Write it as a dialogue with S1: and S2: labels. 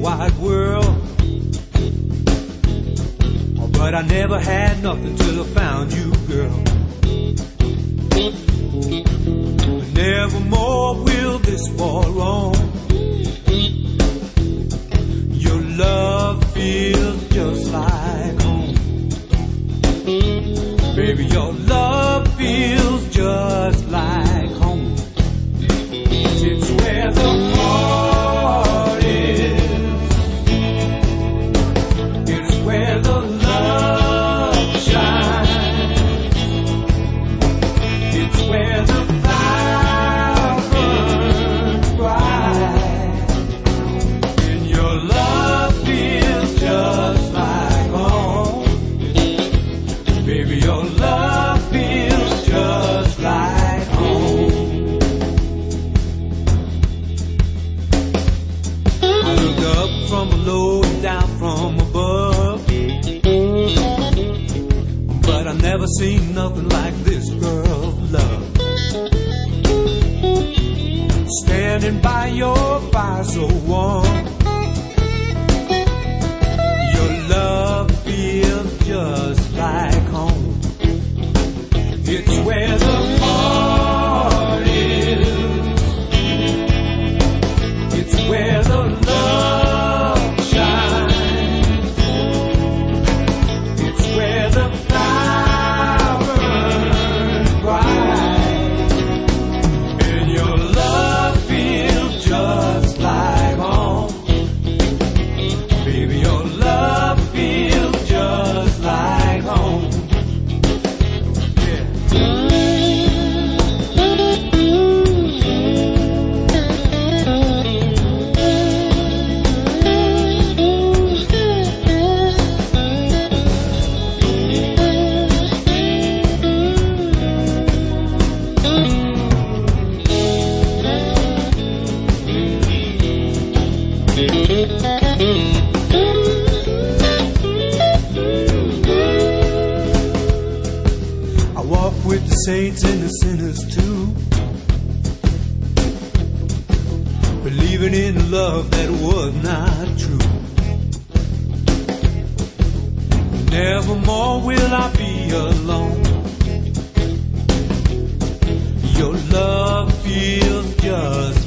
S1: wide world. But I never had nothing till I found you, girl. But nevermore will this fall wrong. Your love feels just like home. Baby, your love feels just like home. It's where the heart is. It's where the love shines. It's where the fire burns bright. And your love feels just like home. Baby, your love feels just like home. I looked up from below and down from above, but I've never seen nothing like this, girl, love. Standing by your fire so warm. Your love feels just like home. It's where the heart is. It's where the love shines. It's where the fire burns bright. And your love feels just like home. Baby, your love feels just like home. I walk with the saints and the sinners too, believing in love that was not true. Nevermore will I be alone. Your love feels just